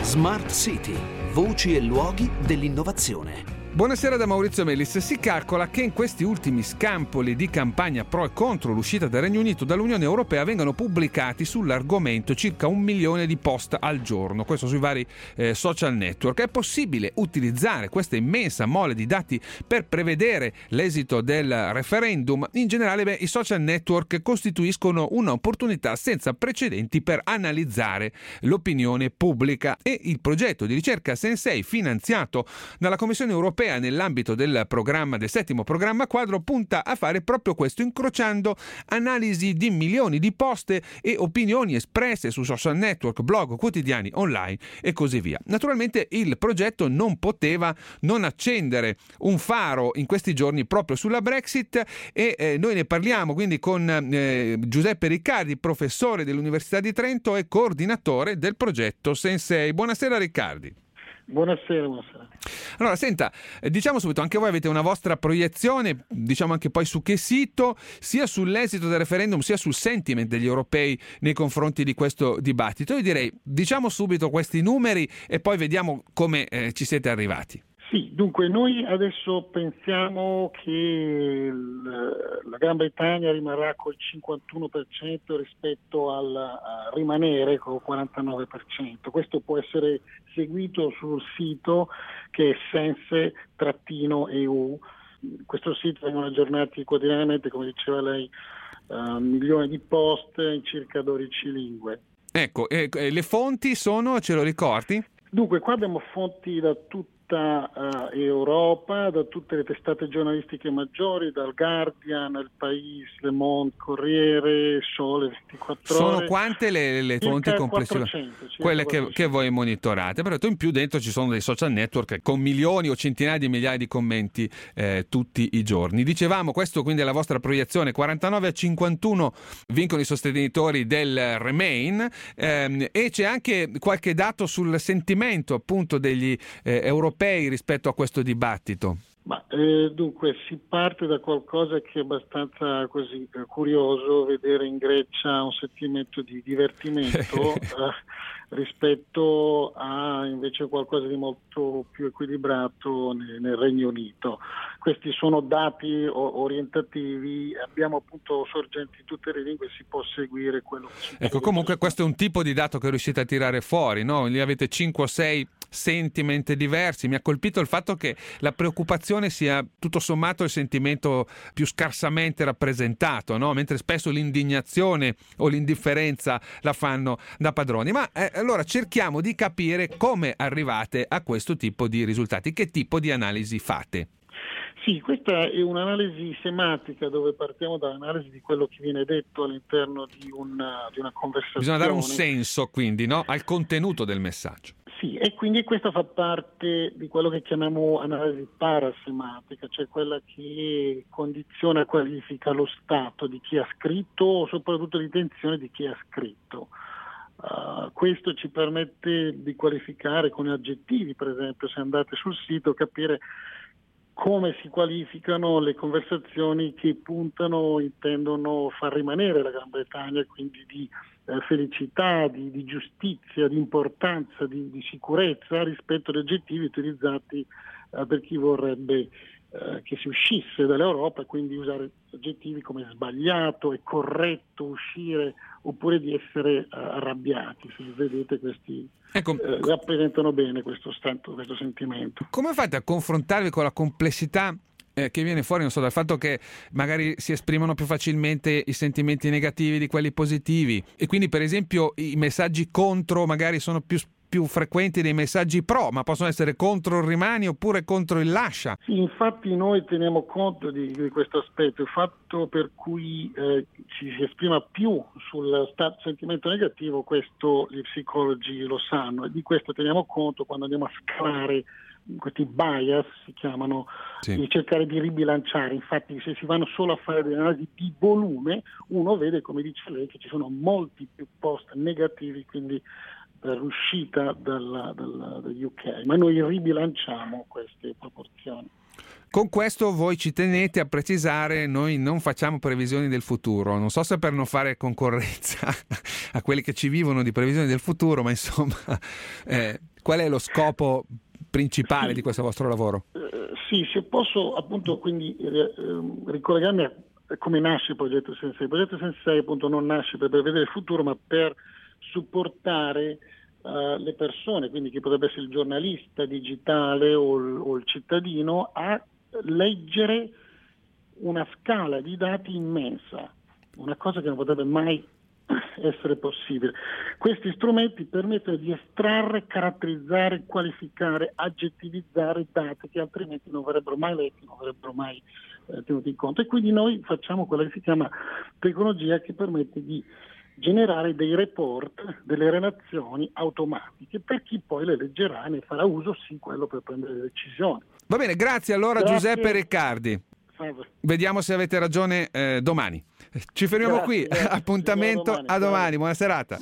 Smart City, voci e luoghi dell'innovazione. Buonasera da Maurizio Melis. Si calcola che in questi ultimi scampoli di campagna pro e contro l'uscita del Regno Unito dall'Unione Europea vengano pubblicati sull'argomento circa 1 milione di post al giorno, questo sui vari social network. È possibile utilizzare questa immensa mole di dati per prevedere l'esito del referendum? In generale, i social network costituiscono un'opportunità senza precedenti per analizzare l'opinione pubblica, e il progetto di ricerca Sensei, finanziato dalla Commissione Europea nell'ambito del settimo programma quadro, punta a fare proprio questo, incrociando analisi di milioni di post e opinioni espresse su social network, blog, quotidiani online e così via. Naturalmente il progetto non poteva non accendere un faro in questi giorni proprio sulla Brexit, e noi ne parliamo quindi con Giuseppe Riccardi, professore dell'Università di Trento e coordinatore del progetto Sensei. Buonasera Riccardi. Buonasera. Allora, senta, diciamo subito, anche voi avete una vostra proiezione, diciamo anche poi su che sito, sia sull'esito del referendum sia sul sentiment degli europei nei confronti di questo dibattito. Io direi, diciamo subito questi numeri e poi vediamo come ci siete arrivati. Sì, dunque noi adesso pensiamo che la Gran Bretagna rimarrà col 51% rispetto al rimanere col 49%. Questo può essere seguito sul sito che è sense-EU. Questo sito vengono aggiornati quotidianamente, come diceva lei, 1 milione di post in circa 12 lingue. Ecco, le fonti sono, ce lo ricordi? Dunque, qua abbiamo fonti da tutta Europa, da tutte le testate giornalistiche maggiori, dal Guardian, Il País, Le Monde, Corriere, Sole 24 Ore. Sono quante le fonti complessive? 400, quelle 400. che voi monitorate, però in più dentro ci sono dei social network con milioni o centinaia di migliaia di commenti tutti i giorni. Dicevamo, questo quindi è la vostra proiezione, 49-51 vincono i sostenitori del Remain, e c'è anche qualche dato sul sentimento appunto degli europei rispetto a questo dibattito. Dunque si parte da qualcosa che è abbastanza così curioso, vedere in Grecia un sentimento di divertimento rispetto a invece qualcosa di molto più equilibrato nel Regno Unito. Questi sono dati orientativi, abbiamo appunto sorgenti in tutte le lingue, si può seguire quello che Ecco, comunque questo è un tipo di dato che riuscite a tirare fuori, no? Lì avete 5 o 6 sentiment diversi. Mi ha colpito il fatto che la preoccupazione sia tutto sommato il sentimento più scarsamente rappresentato, no? Mentre spesso l'indignazione o l'indifferenza la fanno da padroni. Ma allora cerchiamo di capire come arrivate a questo tipo di risultati, che tipo di analisi fate. Sì, questa è un'analisi semantica dove partiamo dall'analisi di quello che viene detto all'interno di una conversazione. Bisogna dare un senso quindi, no? Al contenuto del messaggio. Sì, e quindi questa fa parte di quello che chiamiamo analisi parasemantica, cioè quella che condiziona e qualifica lo stato di chi ha scritto o soprattutto l'intenzione di chi ha scritto. Questo ci permette di qualificare con aggettivi, per esempio, se andate sul sito, capire come si qualificano le conversazioni che intendono far rimanere la Gran Bretagna, quindi di felicità, di giustizia, di importanza, di sicurezza, rispetto agli aggettivi utilizzati per chi vorrebbe che si uscisse dall'Europa, e quindi usare aggettivi come sbagliato e corretto uscire, oppure di essere arrabbiati. Se vedete, questi rappresentano bene questo sentimento. Come fate a confrontarvi con la complessità che viene fuori, non so, dal fatto che magari si esprimono più facilmente i sentimenti negativi di quelli positivi, e quindi per esempio i messaggi contro magari sono più frequenti dei messaggi pro, ma possono essere contro il rimani oppure contro il lascia? Sì, infatti noi teniamo conto di questo aspetto, il fatto per cui ci si esprima più sul sentimento negativo, questo gli psicologi lo sanno, e di questo teniamo conto quando andiamo a scalare questi bias, si chiamano, sì, di cercare di ribilanciare. Infatti se si vanno solo a fare delle analisi di volume, uno vede, come dice lei, che ci sono molti più post negativi, quindi per uscita dagli UK, ma noi ribilanciamo queste proporzioni. Con questo voi ci tenete a precisare, noi non facciamo previsioni del futuro, non so se per non fare concorrenza a quelli che ci vivono di previsioni del futuro, ma insomma Qual è lo scopo principale di questo vostro lavoro? Sì, se posso appunto quindi ricollegarmi a come nasce il progetto Sensei. Il progetto Sensei appunto non nasce per vedere il futuro, ma per supportare le persone, quindi chi potrebbe essere il giornalista digitale o il cittadino, a leggere una scala di dati immensa, una cosa che non potrebbe mai essere possibile. Questi strumenti permettono di estrarre, caratterizzare, qualificare, aggettivizzare dati che altrimenti non verrebbero mai letti, non verrebbero mai tenuti in conto, e quindi noi facciamo quella che si chiama tecnologia che permette di generare dei report, delle relazioni automatiche per chi poi le leggerà e ne farà uso, sì, quello per prendere le decisioni. Va bene, grazie allora. Grazie. Giuseppe Riccardi. Salve. Vediamo se avete ragione domani. Ci fermiamo qui. Appuntamento a domani. Buona serata.